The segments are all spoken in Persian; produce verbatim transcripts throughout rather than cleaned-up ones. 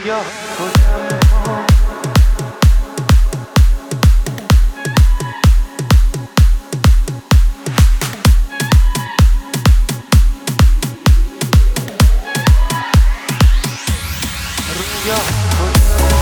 رویا تو جمع کن. رویا تو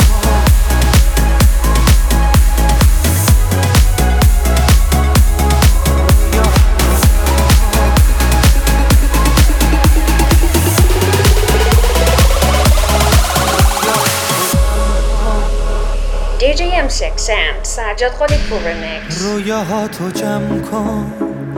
دی جی ام سیکس and سجاد خالیپور رمیکس. رویاهاتو جمع کن،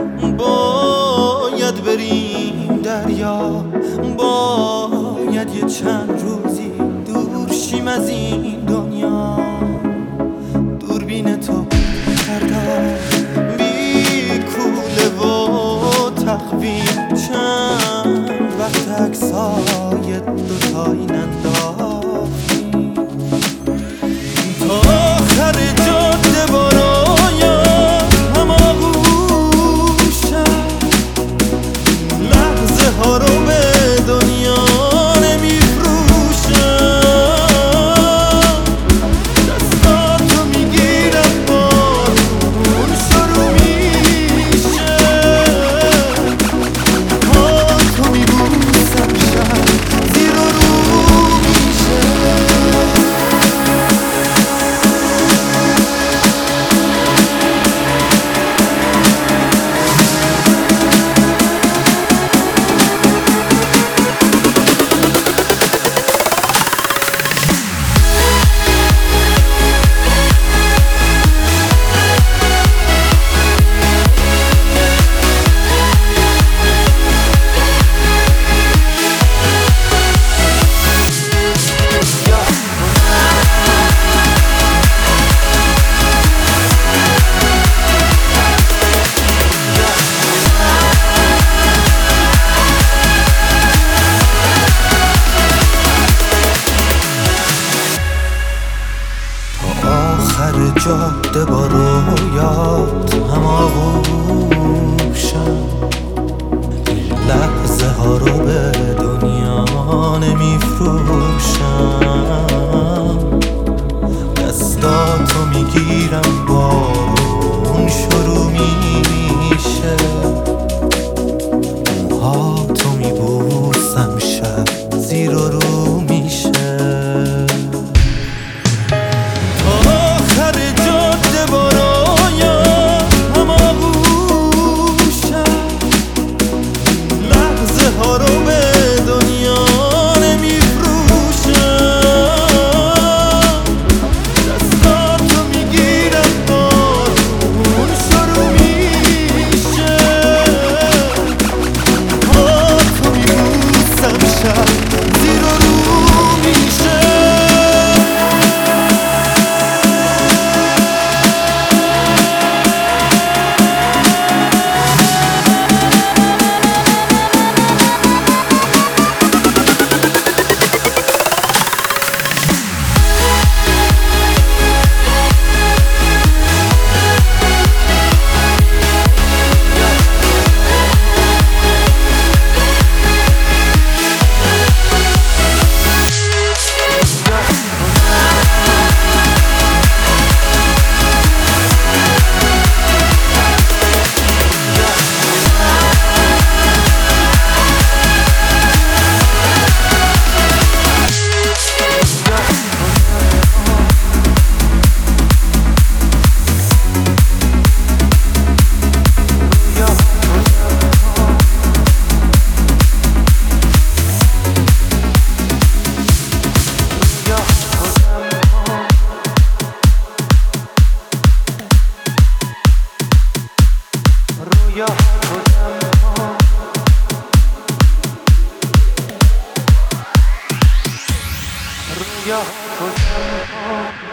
باید بریم دریا، باید یه چند روزی دور شیم از این دنیا. دوربین تو کردم بی کوله و تقویم، چند وقت عکسای دوتایی ننداختیم. تا آخر جاده بارایم هماغوشم، لحظه ها رو به دنیا نمیفروشم. دستاتو میگیرم بارون شروع میشه، پاتو میبوسم شب زیر و رو میشه. آخر جاده با رویات هماغوشم، لحظه ها رو به دنیا نمیفروشم. دستاتو میگیرم بارون شروع میشه، موهاتو میبوسم شب زیر و رو میشه. رویا تو جمع کن. رویا تو جمع کن.